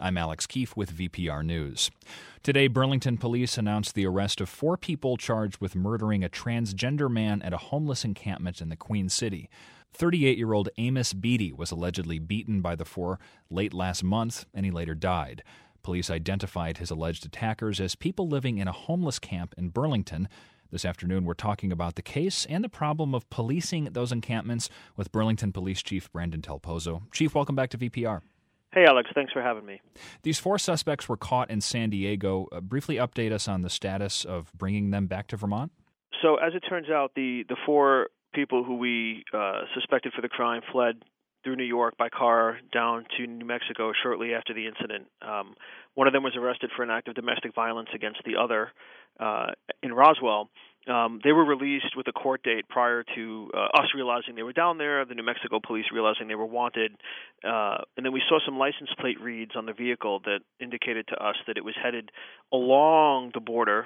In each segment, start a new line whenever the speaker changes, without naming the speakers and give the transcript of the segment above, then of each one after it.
I'm Alex Keefe with VPR News. Today, Burlington police announced the arrest of 4 people charged with murdering a transgender man at a homeless encampment in the Queen City. 38-year-old Amos Beatty was allegedly beaten by the 4 late last month, and he later died. Police identified his alleged attackers as people living in a homeless camp in Burlington. This afternoon, we're talking about the case and the problem of policing those encampments with Burlington Police Chief Brandon Del Pozo. Chief, welcome back to VPR.
Hey, Alex. Thanks for having me.
These 4 suspects were caught in San Diego. Briefly update us on the status of bringing them back to Vermont.
So as it turns out, the 4 people who we suspected for the crime fled through New York by car down to New Mexico shortly after the incident. One of them was arrested for an act of domestic violence against the other in Roswell. They were released with a court date prior to us realizing they were down there, the New Mexico police realizing they were wanted, and then we saw some license plate reads on the vehicle that indicated to us that it was headed along the border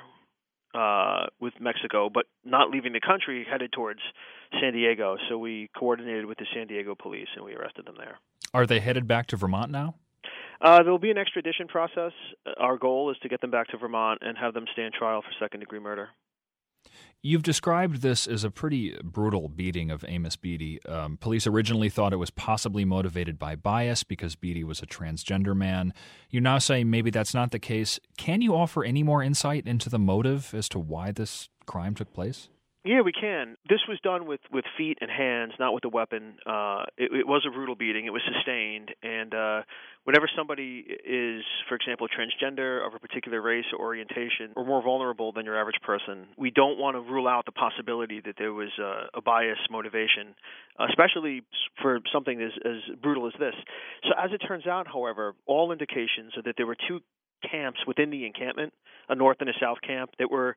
with Mexico, but not leaving the country, headed towards San Diego. So we coordinated with the San Diego police, and we arrested them there.
Are they headed back to Vermont now?
There'll be an extradition process. Our goal is to get them back to Vermont and have them stand trial for second-degree murder.
You've described this as a pretty brutal beating of Amos Beatty. Police originally thought it was possibly motivated by bias because Beatty was a transgender man. You now say maybe that's not the case. Can you offer any more insight into the motive as to why this crime took place?
Yeah, we can. This was done with feet and hands, not with a weapon. It was a brutal beating. It was sustained. And whenever somebody is, for example, transgender, of a particular race or orientation, or more vulnerable than your average person, we don't want to rule out the possibility that there was a bias motivation, especially for something as brutal as this. So as it turns out, however, all indications are that there were 2 camps within the encampment, a north and a south camp, that were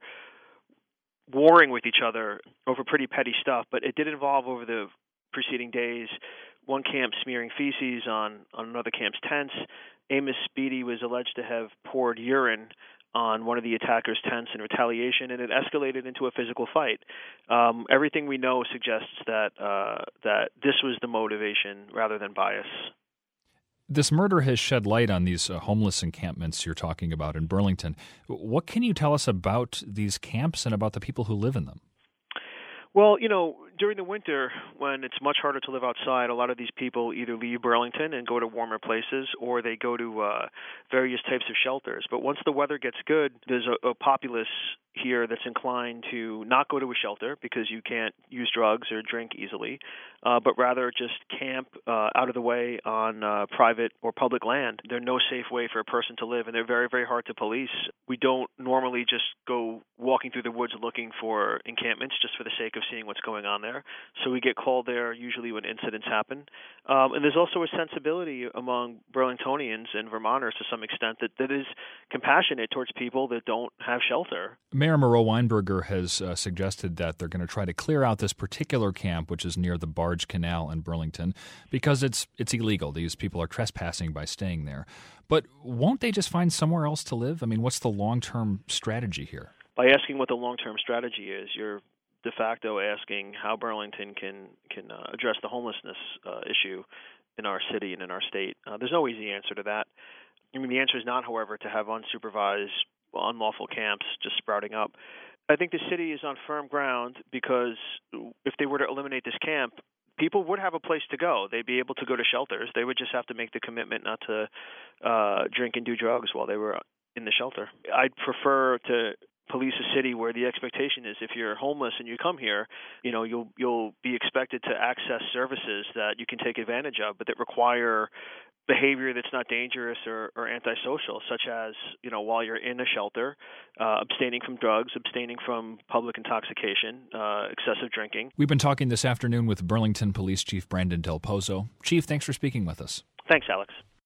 warring with each other over pretty petty stuff, but it did involve over the preceding days one camp smearing feces on another camp's tents. Amos Beatty was alleged to have poured urine on one of the attackers' tents in retaliation, and it escalated into a physical fight. Everything we know suggests that this was the motivation rather than bias.
This murder has shed light on these homeless encampments you're talking about in Burlington. What can you tell us about these camps and about the people who live in them?
Well, during the winter, when it's much harder to live outside, a lot of these people either leave Burlington and go to warmer places, or they go to various types of shelters. But once the weather gets good, there's a populace here that's inclined to not go to a shelter because you can't use drugs or drink easily, but rather just camp out of the way on private or public land. They're no safe way for a person to live, and they're very, very hard to police. We don't normally just go walking through the woods looking for encampments just for the sake of seeing what's going on there. So we get called there usually when incidents happen. And there's also a sensibility among Burlingtonians and Vermonters to some extent that is compassionate towards people that don't have shelter.
Mayor Moreau Weinberger has suggested that they're going to try to clear out this particular camp, which is near the Barge Canal in Burlington, because it's illegal. These people are trespassing by staying there. But won't they just find somewhere else to live? I mean, what's the long-term strategy here?
By asking what the long-term strategy is, you're de facto asking how Burlington can address the homelessness issue in our city and in our state. There's no easy answer to that. I mean, the answer is not, however, to have unsupervised, unlawful camps just sprouting up. I think the city is on firm ground because if they were to eliminate this camp, people would have a place to go. They'd be able to go to shelters. They would just have to make the commitment not to drink and do drugs while they were in the shelter. I'd prefer to police a city where the expectation is if you're homeless and you come here, you'll be expected to access services that you can take advantage of, but that require behavior that's not dangerous or antisocial, such as, while you're in a shelter, abstaining from drugs, abstaining from public intoxication, excessive drinking.
We've been talking this afternoon with Burlington Police Chief Brandon Del Pozo. Chief, thanks for speaking with us.
Thanks, Alex.